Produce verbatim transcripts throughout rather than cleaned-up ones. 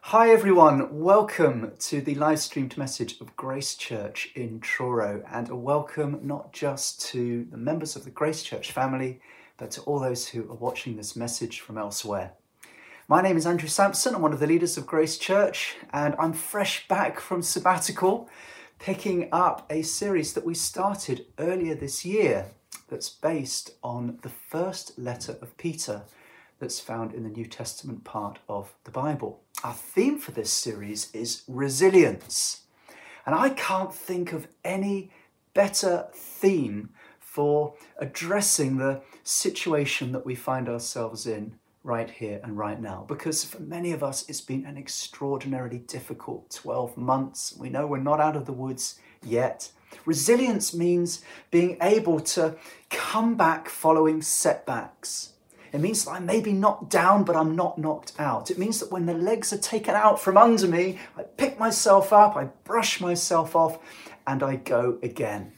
Hi everyone, welcome to the live streamed message of Grace Church in Truro, and a welcome not just to the members of the Grace Church family, but to all those who are watching this message from elsewhere. My name is Andrew Sampson, I'm one of the leaders of Grace Church, and I'm fresh back from sabbatical, picking up a series that we started earlier this year that's based on the first letter of Peter that's found in the New Testament part of the Bible. Our theme for this series is resilience. And I can't think of any better theme for addressing the situation that we find ourselves in right here and right now. Because for many of us, it's been an extraordinarily difficult twelve months. We know we're not out of the woods yet. Resilience means being able to come back following setbacks. It means that I may be knocked down, but I'm not knocked out. It means that when the legs are taken out from under me, I pick myself up, I brush myself off, and I go again.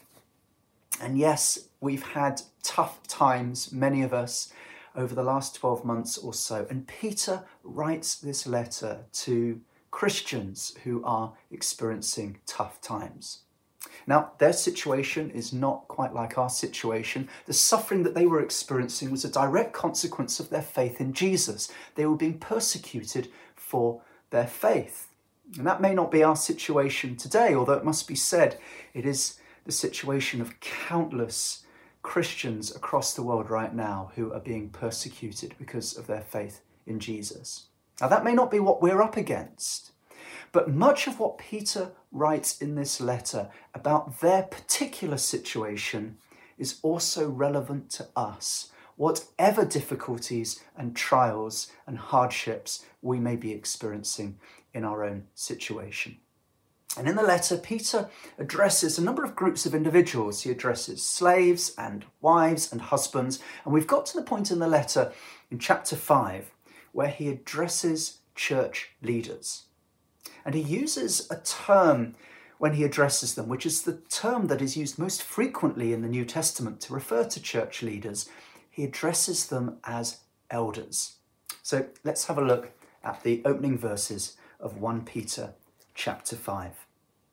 And yes, we've had tough times, many of us, over the last twelve months or so. And Peter writes this letter to Christians who are experiencing tough times. Now, their situation is not quite like our situation. The suffering that they were experiencing was a direct consequence of their faith in Jesus. They were being persecuted for their faith. And that may not be our situation today, although it must be said, it is the situation of countless Christians across the world right now who are being persecuted because of their faith in Jesus. Now, that may not be what we're up against. But much of what Peter writes in this letter about their particular situation is also relevant to us, whatever difficulties and trials and hardships we may be experiencing in our own situation. And in the letter, Peter addresses a number of groups of individuals. He addresses slaves and wives and husbands. And we've got to the point in the letter in chapter five where he addresses church leaders. And he uses a term when he addresses them, which is the term that is used most frequently in the New Testament to refer to church leaders. He addresses them as elders. So let's have a look at the opening verses of First Peter chapter five.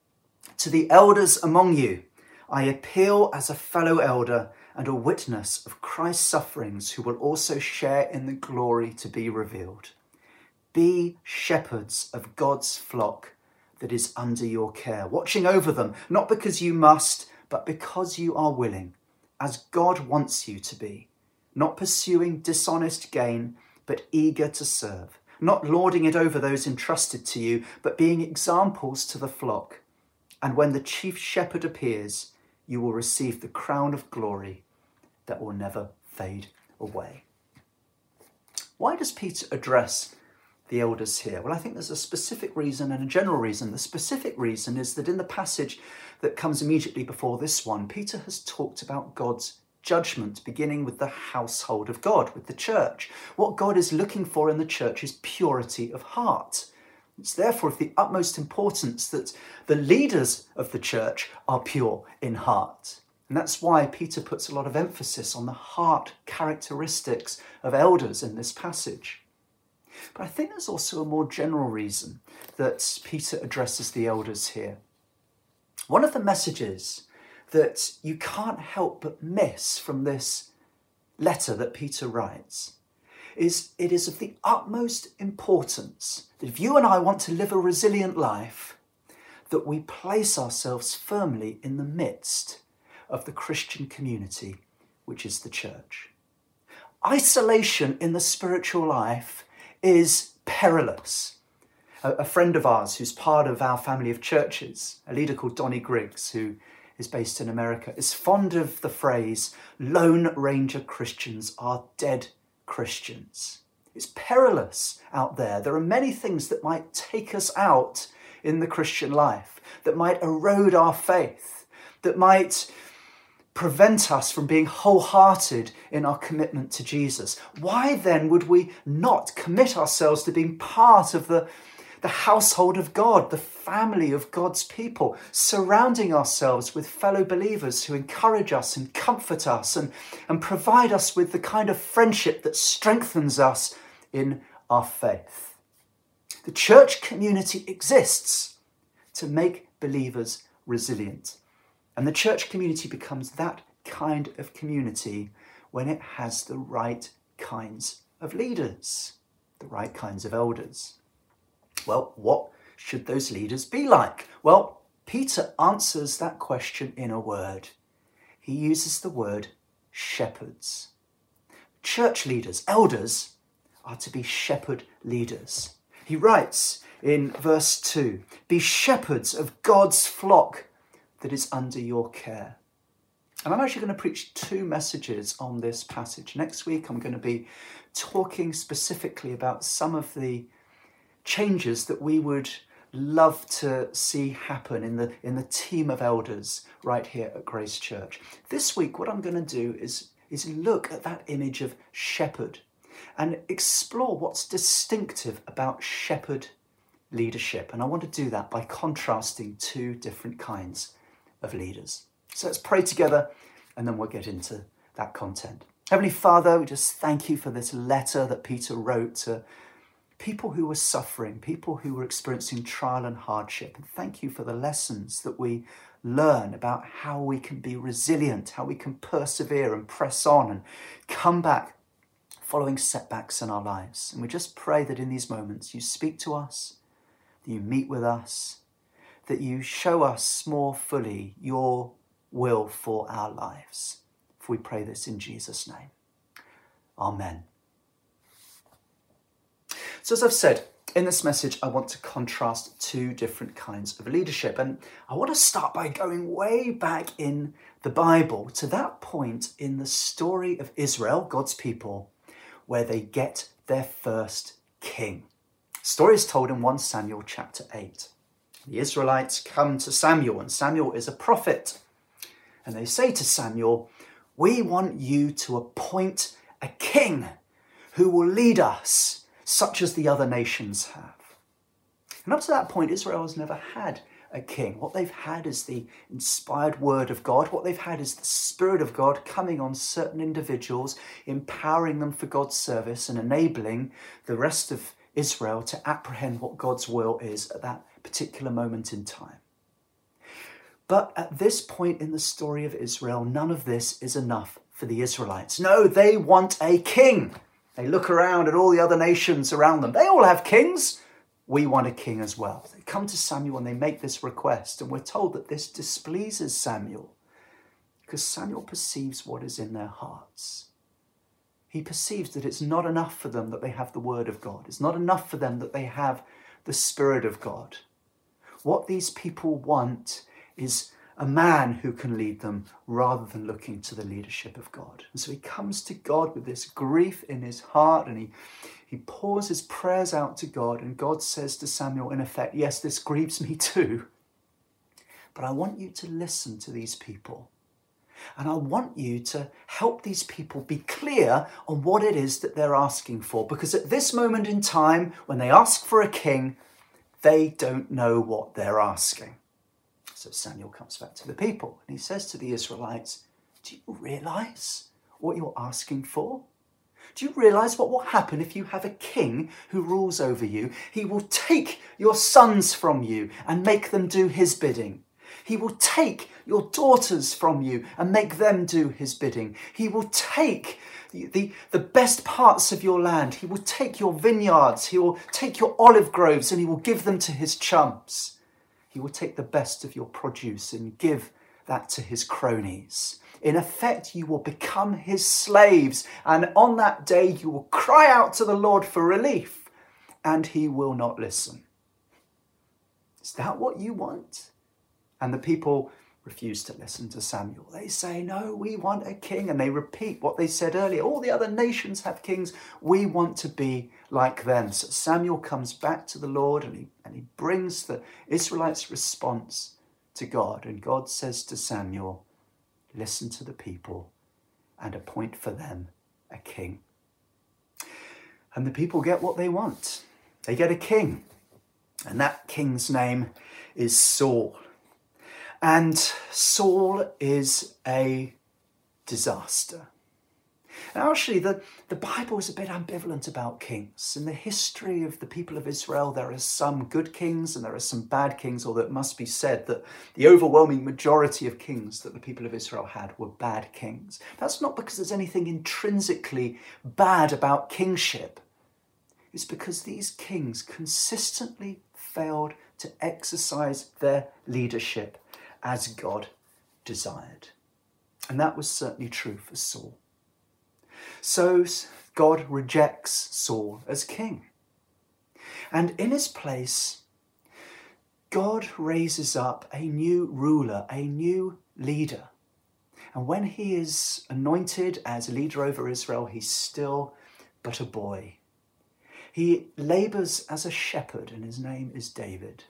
To the elders among you, I appeal as a fellow elder and a witness of Christ's sufferings, who will also share in the glory to be revealed. Be shepherds of God's flock that is under your care, watching over them, not because you must, but because you are willing, as God wants you to be, not pursuing dishonest gain, but eager to serve, not lording it over those entrusted to you, but being examples to the flock. And when the chief shepherd appears, you will receive the crown of glory that will never fade away. Why does Peter address the elders here? Well, I think there's a specific reason and a general reason. The specific reason is that in the passage that comes immediately before this one, Peter has talked about God's judgment, beginning with the household of God, with the church. What God is looking for in the church is purity of heart. It's therefore of the utmost importance that the leaders of the church are pure in heart. And that's why Peter puts a lot of emphasis on the heart characteristics of elders in this passage. But I think there's also a more general reason that Peter addresses the elders here. One of the messages that you can't help but miss from this letter that Peter writes is it is of the utmost importance that if you and I want to live a resilient life, that we place ourselves firmly in the midst of the Christian community, which is the church. Isolation in the spiritual life is perilous. A, a friend of ours who's part of our family of churches, a leader called Donnie Griggs, who is based in America, is fond of the phrase, Lone Ranger Christians are dead Christians. It's perilous out there. There are many things that might take us out in the Christian life, that might erode our faith, that might prevent us from being wholehearted in our commitment to Jesus. Why then would we not commit ourselves to being part of the, the household of God, the family of God's people, surrounding ourselves with fellow believers who encourage us and comfort us and, and provide us with the kind of friendship that strengthens us in our faith? The church community exists to make believers resilient. And the church community becomes that kind of community when it has the right kinds of leaders, the right kinds of elders. Well, what should those leaders be like? Well, Peter answers that question in a word. He uses the word shepherds. Church leaders, elders, are to be shepherd leaders. He writes in verse two, "Be shepherds of God's flock that is under your care." And I'm actually going to preach two messages on this passage. Next week, I'm going to be talking specifically about some of the changes that we would love to see happen in the in the team of elders right here at Grace Church. This week, what I'm going to do is, is look at that image of shepherd and explore what's distinctive about shepherd leadership. And I want to do that by contrasting two different kinds of leaders. So let's pray together and then we'll get into that content. Heavenly Father, we just thank you for this letter that Peter wrote to people who were suffering, people who were experiencing trial and hardship. And thank you for the lessons that we learn about how we can be resilient, how we can persevere and press on and come back following setbacks in our lives. And we just pray that in these moments you speak to us, that you meet with us, that you show us more fully your will for our lives. For we pray this in Jesus' name. Amen. So as I've said, in this message, I want to contrast two different kinds of leadership. And I want to start by going way back in the Bible to that point in the story of Israel, God's people, where they get their first king. The story is told in First Samuel chapter eight. The Israelites come to Samuel, and Samuel is a prophet. And they say to Samuel, "We want you to appoint a king who will lead us, such as the other nations have." And up to that point, Israel has never had a king. What they've had is the inspired word of God. What they've had is the Spirit of God coming on certain individuals, empowering them for God's service and enabling the rest of Israel to apprehend what God's will is at that particular moment in time. But at this point in the story of Israel, none of this is enough for the Israelites. No, they want a king. They look around at all the other nations around them. They all have kings. We want a king as well. They come to Samuel and they make this request. And we're told that this displeases Samuel because Samuel perceives what is in their hearts. He perceives that it's not enough for them that they have the word of God. It's not enough for them that they have the Spirit of God. What these people want is a man who can lead them rather than looking to the leadership of God. And so he comes to God with this grief in his heart and he, he pours his prayers out to God, and God says to Samuel, in effect, "Yes, this grieves me too, but I want you to listen to these people. And I want you to help these people be clear on what it is that they're asking for. Because at this moment in time, when they ask for a king, they don't know what they're asking." So Samuel comes back to the people and he says to the Israelites, "Do you realize what you're asking for? Do you realize what will happen if you have a king who rules over you? He will take your sons from you and make them do his bidding. He will take your daughters from you and make them do his bidding. He will take the, the, the best parts of your land. He will take your vineyards. He will take your olive groves and he will give them to his chums. He will take the best of your produce and give that to his cronies. In effect, you will become his slaves. And on that day, you will cry out to the Lord for relief and he will not listen." Is that what you want? And the people refuse to listen to Samuel. They say, "No, we want a king." And they repeat what they said earlier. All the other nations have kings. We want to be like them. So Samuel comes back to the Lord and he, and he brings the Israelites' response to God. And God says to Samuel, "Listen to the people and appoint for them a king." And the people get what they want. They get a king. And that king's name is Saul. And Saul is a disaster. And actually, the, the Bible is a bit ambivalent about kings. In the history of the people of Israel, there are some good kings and there are some bad kings, although it must be said that the overwhelming majority of kings that the people of Israel had were bad kings. That's not because there's anything intrinsically bad about kingship. It's because these kings consistently failed to exercise their leadership as God desired. And that was certainly true for Saul. So God rejects Saul as king. And in his place, God raises up a new ruler, a new leader. And when he is anointed as a leader over Israel, he's still but a boy. He labours as a shepherd, and his name is David.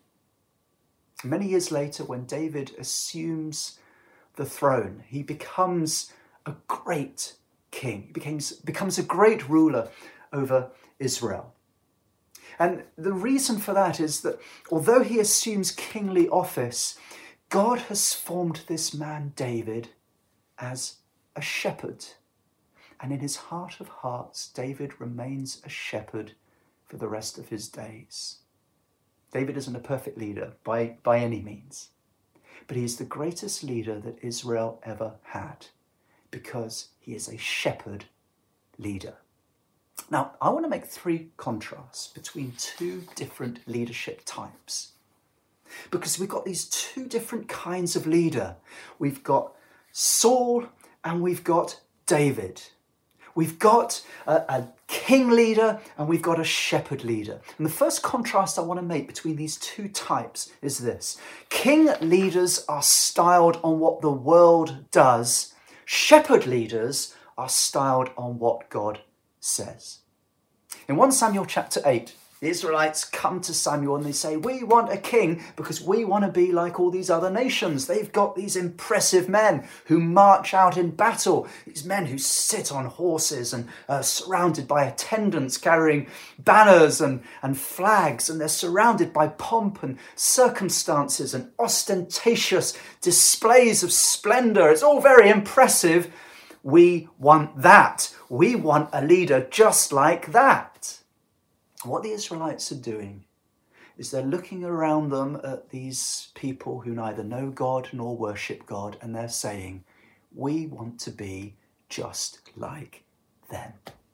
Many years later, when David assumes the throne, he becomes a great king. He becomes, becomes a great ruler over Israel. And the reason for that is that although he assumes kingly office, God has formed this man, David, as a shepherd. And in his heart of hearts, David remains a shepherd for the rest of his days. David isn't a perfect leader by, by any means, but he is the greatest leader that Israel ever had because he is a shepherd leader. Now, I want to make three contrasts between two different leadership types because we've got these two different kinds of leader. We've got Saul and we've got David. We've got a, a king leader and we've got a shepherd leader. And the first contrast I want to make between these two types is this. King leaders are styled on what the world does. Shepherd leaders are styled on what God says. In First Samuel chapter eight, the Israelites come to Samuel and they say, we want a king because we want to be like all these other nations. They've got these impressive men who march out in battle, these men who sit on horses and are surrounded by attendants carrying banners and, and flags, and they're surrounded by pomp and circumstances and ostentatious displays of splendour. It's all very impressive. We want that. We want a leader just like that. What the Israelites are doing is they're looking around them at these people who neither know God nor worship God, and they're saying, we want to be just like them.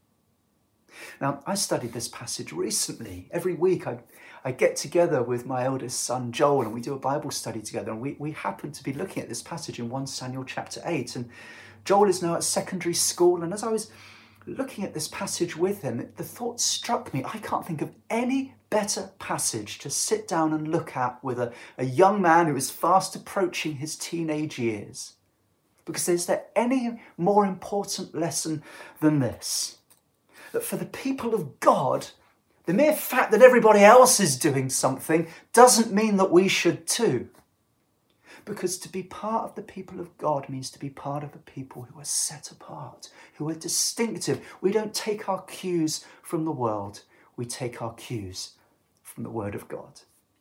Now, I studied this passage recently. Every week I, I get together with my eldest son, Joel, and we do a Bible study together, and we, we happen to be looking at this passage in First Samuel chapter eight, and Joel is now at secondary school, and as I was looking at this passage with him, the thought struck me, I can't think of any better passage to sit down and look at with a, a young man who is fast approaching his teenage years. Because is there any more important lesson than this? That for the people of God, the mere fact that everybody else is doing something doesn't mean that we should too. Because to be part of the people of God means to be part of a people who are set apart, who are distinctive. We don't take our cues from the world. We take our cues from the Word of God.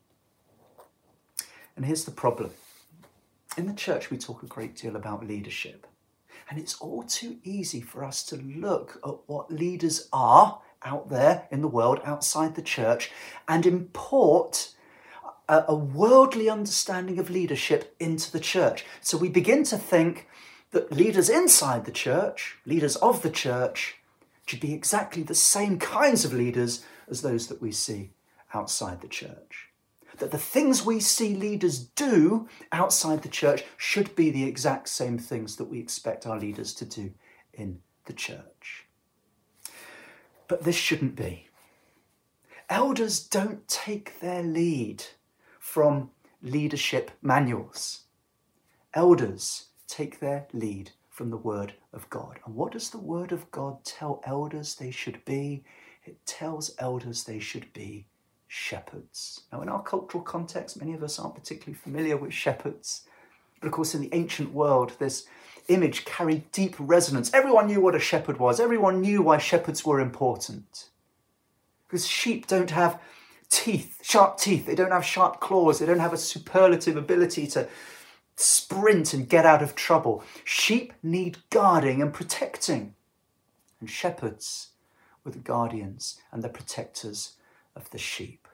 And here's the problem. In the church, we talk a great deal about leadership. And it's all too easy for us to look at what leaders are out there in the world, outside the church, and import a worldly understanding of leadership into the church. So we begin to think that leaders inside the church, leaders of the church, should be exactly the same kinds of leaders as those that we see outside the church. That the things we see leaders do outside the church should be the exact same things that we expect our leaders to do in the church. But this shouldn't be. Elders don't take their lead from leadership manuals. Elders take their lead from the Word of God. And what does the Word of God tell elders they should be? It tells elders they should be shepherds. Now, in our cultural context, many of us aren't particularly familiar with shepherds. But of course, in the ancient world, this image carried deep resonance. Everyone knew what a shepherd was. Everyone knew why shepherds were important. Because sheep don't have teeth, sharp teeth. They don't have sharp claws. They don't have a superlative ability to sprint and get out of trouble. Sheep need guarding and protecting. and shepherds were the guardians and the protectors of the sheep.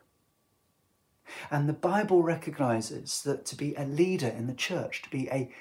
And the Bible recognizes that to be a leader in the church, to be a,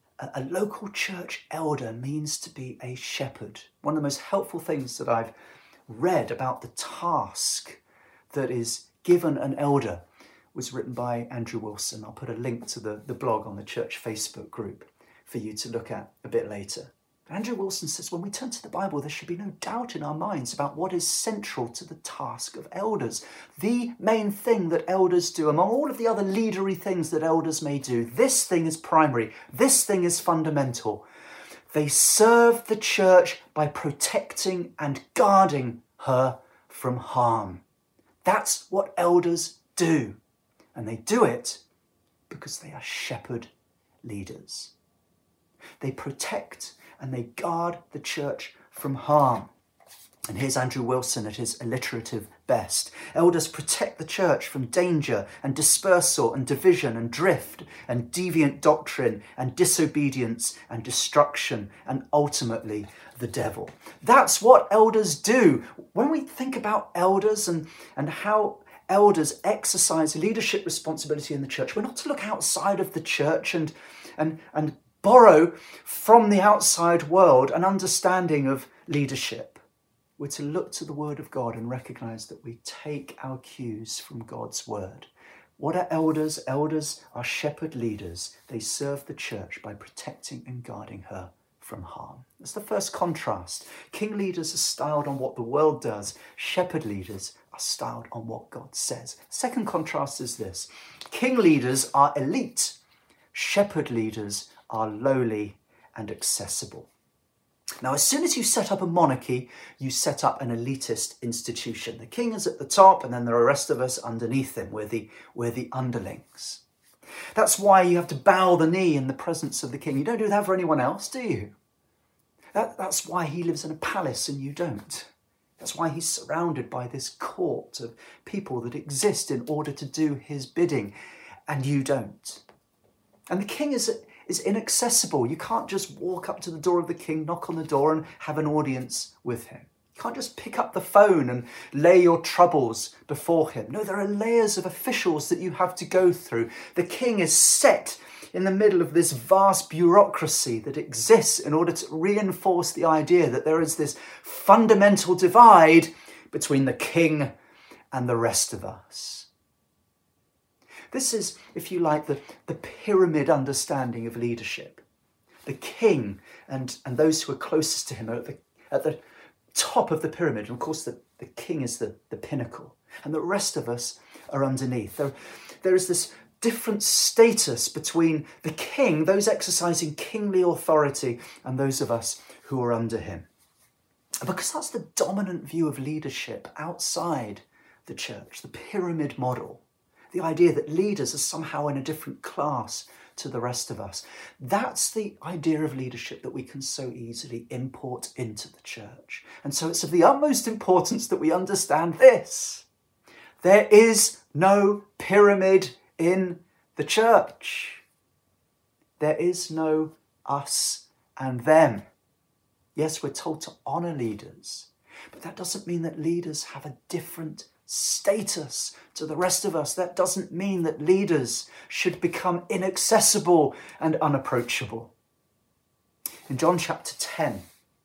a local church elder, means to be a shepherd. One of the most helpful things that I've read about the task that is given an elder was written by Andrew Wilson. I'll put a link to the, the blog on the church Facebook group for you to look at a bit later. Andrew Wilson says when we turn to the Bible, there should be no doubt in our minds about what is central to the task of elders. The main thing that elders do, among all of the other leadery things that elders may do, this thing is primary. This thing is fundamental. They serve the church by protecting and guarding her from harm. That's what elders do. And they do it because they are shepherd leaders. They protect and they guard the church from harm. And here's Andrew Wilson at his alliterative best. Elders protect the church from danger and dispersal and division and drift and deviant doctrine and disobedience and destruction and ultimately the devil. That's what elders do. When we think about elders and, and how elders exercise leadership responsibility in the church, we're not to look outside of the church and, and, and borrow from the outside world an understanding of leadership. We're to look to the Word of God and recognise that we take our cues from God's Word. What are elders? Elders are shepherd leaders. They serve the church by protecting and guarding her from harm. That's the first contrast. King leaders are styled on what the world does. Shepherd leaders are styled on what God says. Second contrast is this. King leaders are elite. Shepherd leaders are lowly and accessible. Now, as soon as you set up a monarchy, you set up an elitist institution. The king is at the top, and then there are the rest of us underneath him. We're the, we're the underlings. That's why you have to bow the knee in the presence of the king. You don't do that for anyone else, do you? That, that's why he lives in a palace and you don't. That's why he's surrounded by this court of people that exist in order to do his bidding, and you don't. And the king is is inaccessible. You can't just walk up to the door of the king, knock on the door and have an audience with him. You can't just pick up the phone and lay your troubles before him. No, there are layers of officials that you have to go through. The king is set in the middle of this vast bureaucracy that exists in order to reinforce the idea that there is this fundamental divide between the king and the rest of us. This is, if you like, the, the pyramid understanding of leadership. The king and, and those who are closest to him are at the, at the top of the pyramid. And of course, the, the king is the, the pinnacle. And the rest of us are underneath. There, there is this different status between the king, those exercising kingly authority, and those of us who are under him. Because that's the dominant view of leadership outside the church, the pyramid model. The idea that leaders are somehow in a different class to the rest of us. That's the idea of leadership that we can so easily import into the church. And so it's of the utmost importance that we understand this. There is no pyramid in the church. There is no us and them. Yes, we're told to honour leaders, but that doesn't mean that leaders have a different status to the rest of us. That doesn't mean that leaders should become inaccessible and unapproachable. In John chapter ten,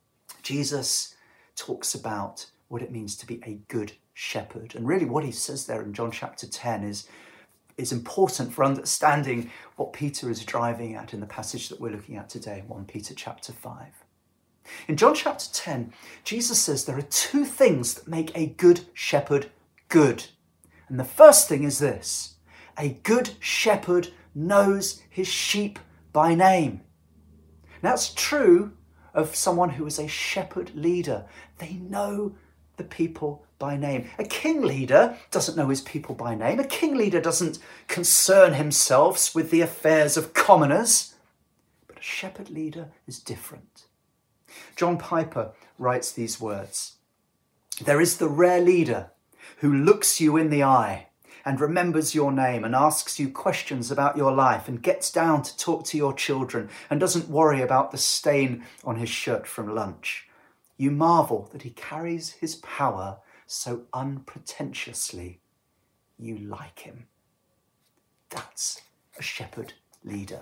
Jesus talks about what it means to be a good shepherd. And really what he says there in John chapter ten is, is important for understanding what Peter is driving at in the passage that we're looking at today, First Peter chapter five. In John chapter ten, Jesus says there are two things that make a good shepherd good. And the first thing is this: a good shepherd knows his sheep by name. Now, that's true of someone who is a shepherd leader. They know the people by name. A king leader doesn't know his people by name. A king leader doesn't concern himself with the affairs of commoners. But a shepherd leader is different. John Piper writes these words: "There is the rare leader who looks you in the eye and remembers your name and asks you questions about your life and gets down to talk to your children and doesn't worry about the stain on his shirt from lunch. You marvel that he carries his power so unpretentiously. You like him. That's a shepherd leader.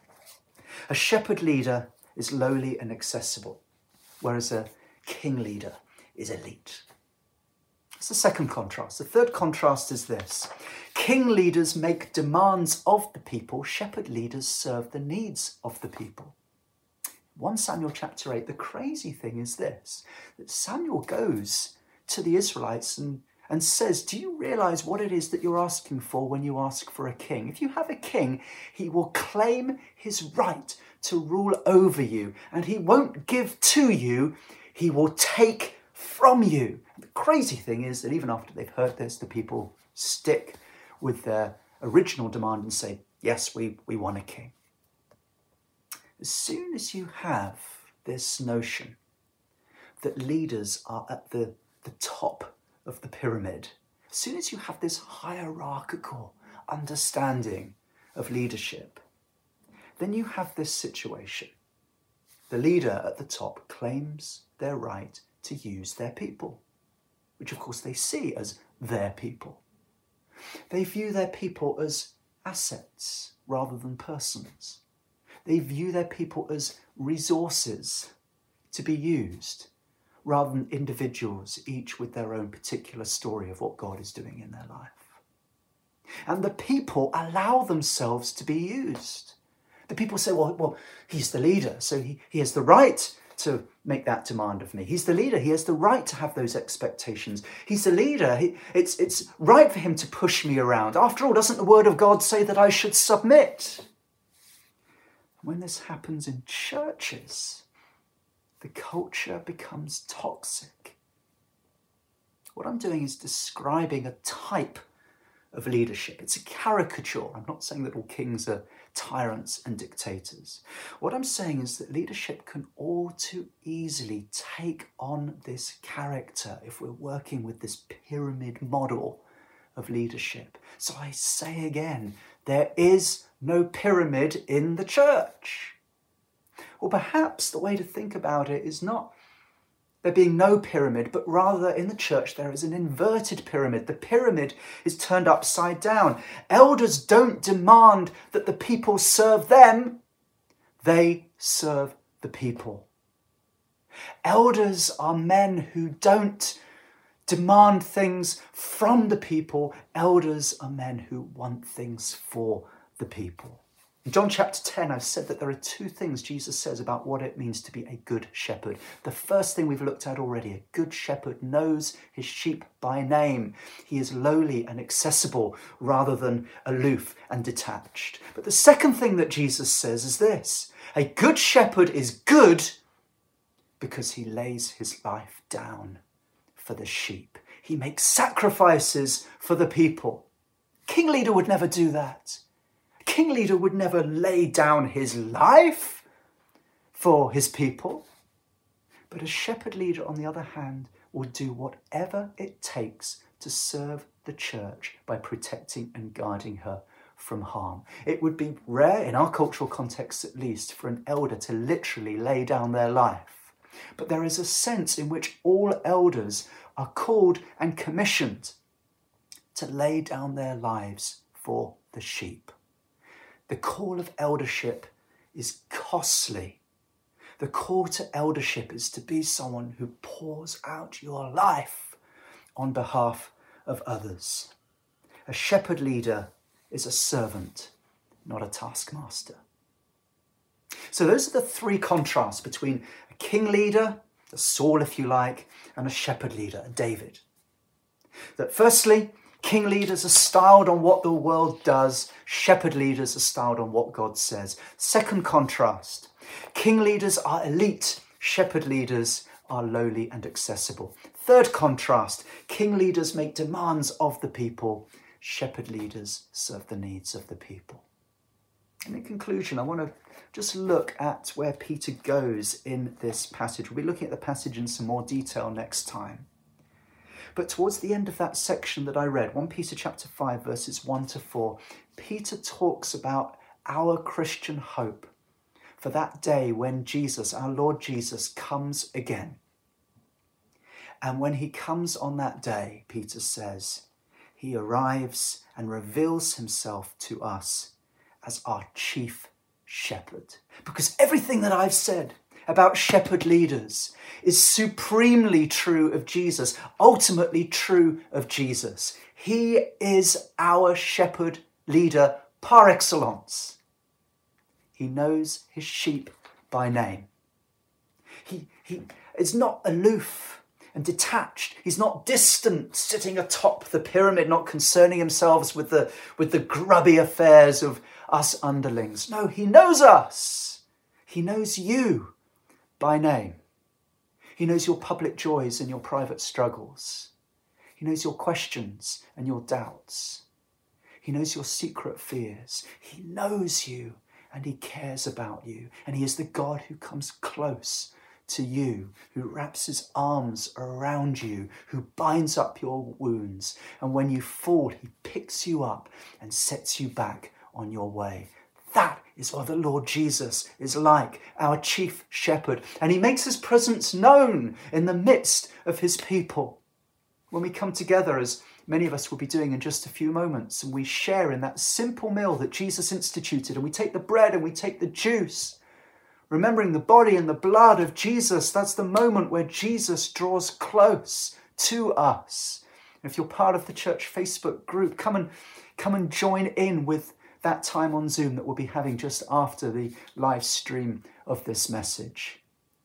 A shepherd leader is lowly and accessible, whereas a king leader is elite. That's the second contrast. The third contrast is this. King leaders make demands of the people. Shepherd leaders serve the needs of the people. First Samuel chapter eight, the crazy thing is this, that Samuel goes to the Israelites and, and says, do you realize what it is that you're asking for when you ask for a king? If you have a king, he will claim his right to rule over you, and he won't give to you, he will take from you. And the crazy thing is that even after they've heard this, the people stick with their original demand and say, yes, we, we want a king. As soon as you have this notion that leaders are at the, the top of the pyramid, as soon as you have this hierarchical understanding of leadership, then you have this situation. The leader at the top claims their right to use their people, which of course they see as their people. They view their people as assets rather than persons. They view their people as resources to be used rather than individuals, each with their own particular story of what God is doing in their life. And the people allow themselves to be used. The people say, well, well he's the leader, so he, he has the right to make that demand of me. He's the leader. He has the right to have those expectations. He's the leader. He, it's, it's right for him to push me around. After all, doesn't the word of God say that I should submit? When this happens in churches, the culture becomes toxic. What I'm doing is describing a type of leadership. It's a caricature. I'm not saying that all kings are tyrants and dictators. What I'm saying is that leadership can all too easily take on this character if we're working with this pyramid model of leadership. So I say again, there is no pyramid in the church. Or perhaps the way to think about it is not there being no pyramid, but rather in the church there is an inverted pyramid. The pyramid is turned upside down. Elders don't demand that the people serve them. They serve the people. Elders are men who don't demand things from the people. Elders are men who want things for the people. In John chapter ten, I've said that there are two things Jesus says about what it means to be a good shepherd. The first thing we've looked at already, a good shepherd knows his sheep by name. He is lowly and accessible rather than aloof and detached. But the second thing that Jesus says is this: a good shepherd is good because he lays his life down for the sheep. He makes sacrifices for the people. King leader would never do that. King leader would never lay down his life for his people. But a shepherd leader, on the other hand, will do whatever it takes to serve the church by protecting and guarding her from harm. It would be rare, in our cultural context at least, for an elder to literally lay down their life. But there is a sense in which all elders are called and commissioned to lay down their lives for the sheep. The call of eldership is costly. The call to eldership is to be someone who pours out your life on behalf of others. A shepherd leader is a servant, not a taskmaster. So those are the three contrasts between a king leader, a Saul if you like, and a shepherd leader, a David. That firstly, king leaders are styled on what the world does. Shepherd leaders are styled on what God says. Second contrast. King leaders are elite. Shepherd leaders are lowly and accessible. Third contrast. King leaders make demands of the people. Shepherd leaders serve the needs of the people. And in conclusion, I want to just look at where Peter goes in this passage. We'll be looking at the passage in some more detail next time. But towards the end of that section that I read, First Peter chapter five, verses one to four, Peter talks about our Christian hope for that day when Jesus, our Lord Jesus, comes again. And when he comes on that day, Peter says, he arrives and reveals himself to us as our chief shepherd. Because everything that I've said about shepherd leaders is supremely true of Jesus, ultimately true of Jesus. He is our shepherd leader par excellence. He knows his sheep by name. He, he is not aloof and detached. He's not distant, sitting atop the pyramid, not concerning himself with the, with the grubby affairs of us underlings. No, he knows us. He knows you by name. He knows your public joys and your private struggles. He knows your questions and your doubts. He knows your secret fears. He knows you and he cares about you. And he is the God who comes close to you, who wraps his arms around you, who binds up your wounds. And when you fall, he picks you up and sets you back on your way. That is what the Lord Jesus is like, our chief shepherd. And he makes his presence known in the midst of his people. When we come together, as many of us will be doing in just a few moments, and we share in that simple meal that Jesus instituted, and we take the bread and we take the juice, remembering the body and the blood of Jesus, that's the moment where Jesus draws close to us. And if you're part of the church Facebook group, come and come and join in with that time on Zoom that we'll be having just after the live stream of this message.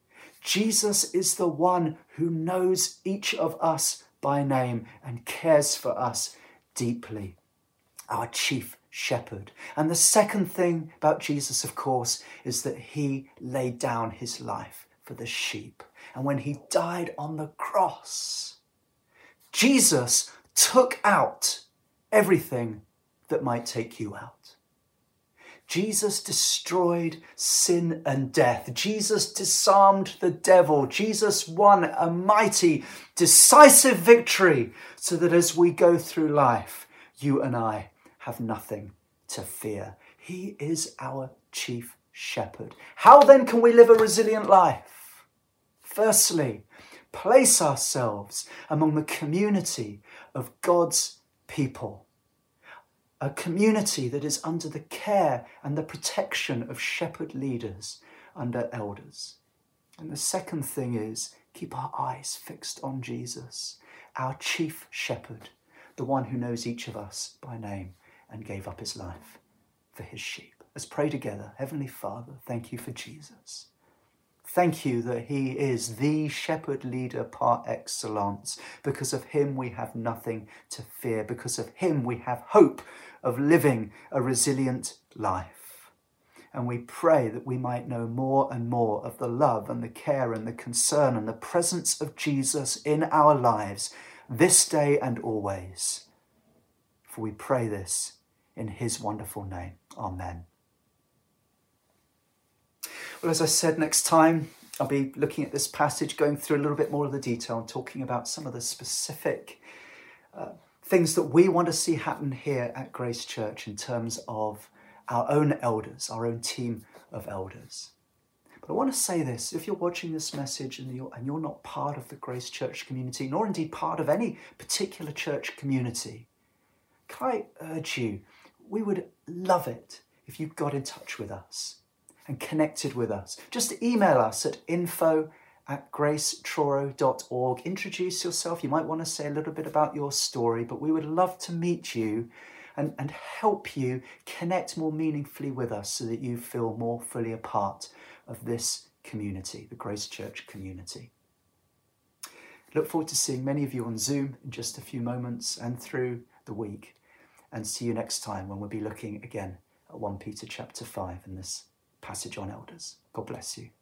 Jesus is the one who knows each of us by name and cares for us deeply, our chief shepherd. And the second thing about Jesus, of course, is that he laid down his life for the sheep. And when he died on the cross, Jesus took out everything that might take you out. Jesus destroyed sin and death. Jesus disarmed the devil. Jesus won a mighty, decisive victory so that as we go through life, you and I have nothing to fear. He is our chief shepherd. How then can we live a resilient life? Firstly, place ourselves among the community of God's people. A community that is under the care and the protection of shepherd leaders under elders. And the second thing is keep our eyes fixed on Jesus, our chief shepherd, the one who knows each of us by name and gave up his life for his sheep. Let's pray together. Heavenly Father, thank you for Jesus. Thank you that he is the shepherd leader par excellence. Because of him we have nothing to fear. Because of him we have hope of living a resilient life. And we pray that we might know more and more of the love and the care and the concern and the presence of Jesus in our lives this day and always. For we pray this in his wonderful name. Amen. Well, as I said, next time I'll be looking at this passage, going through a little bit more of the detail and talking about some of the specific uh, things that we want to see happen here at Grace Church in terms of our own elders, our own team of elders. But I want to say this, if you're watching this message and you're, and you're not part of the Grace Church community, nor indeed part of any particular church community, can I urge you, we would love it if you got in touch with us and connected with us. Just email us at info at grace truro dot org. Introduce yourself. You might want to say a little bit about your story, but we would love to meet you and, and help you connect more meaningfully with us so that you feel more fully a part of this community, the Grace Church community. Look forward to seeing many of you on Zoom in just a few moments and through the week. And see you next time when we'll be looking again at First Peter chapter five in this passage on elders. God bless you.